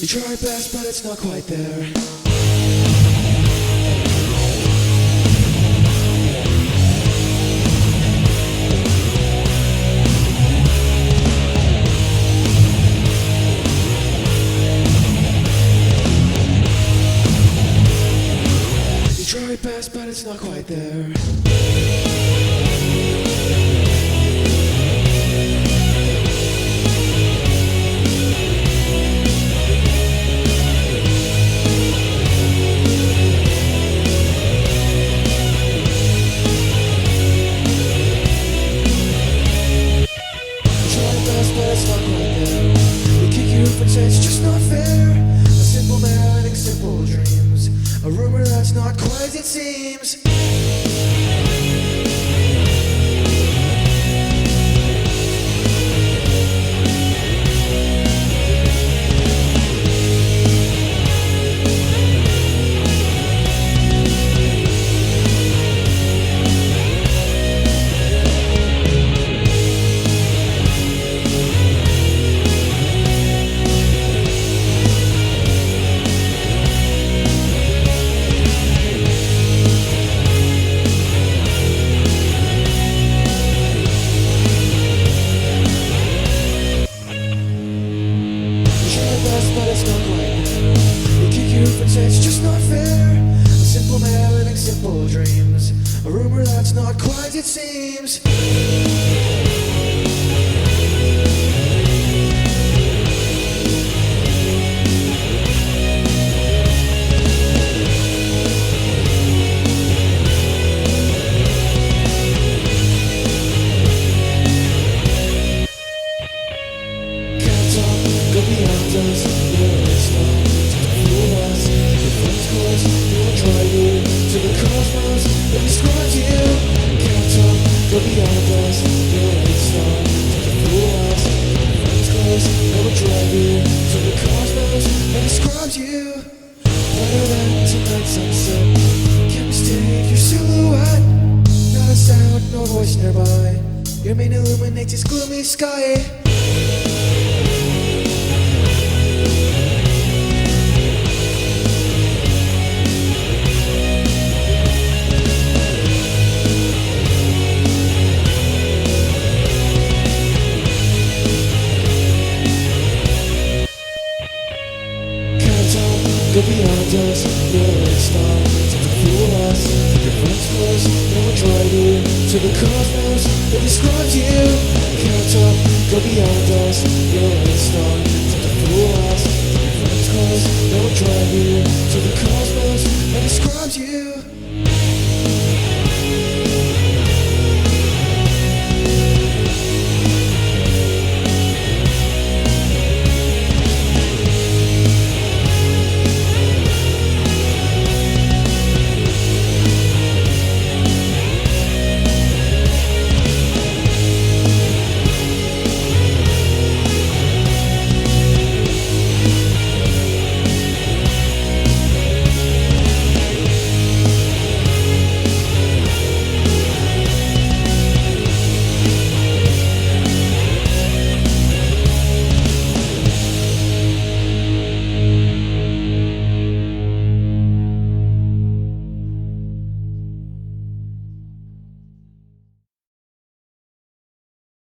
You try your best, but it's not quite there. You try your best, but it's not quite there. But it's not quite there. They kick you up and say it's just not fair. A simple man living simple dreams. A rumor that's not quite as it seems. But it's not quite there. They kick you up and say it's just not fair. A simple man living simple dreams. A rumor that's not quite as it seems. Go beyond us, you're a star. Don't fool us, your friends course. They will drive you to the cosmos that describes you. Can't talk, go beyond us, you're a star. Don't fool us, your friends course. They will drive you to the cosmos that describes you. Better than tonight's sunset, can't mistake your silhouette. Not a sound, no voice nearby. Your mane illuminates this gloomy sky. Go beyond us, you're a star. Don't fool us, your friends close. They will drive you to the cosmos that describes you. Count up, go beyond us, you're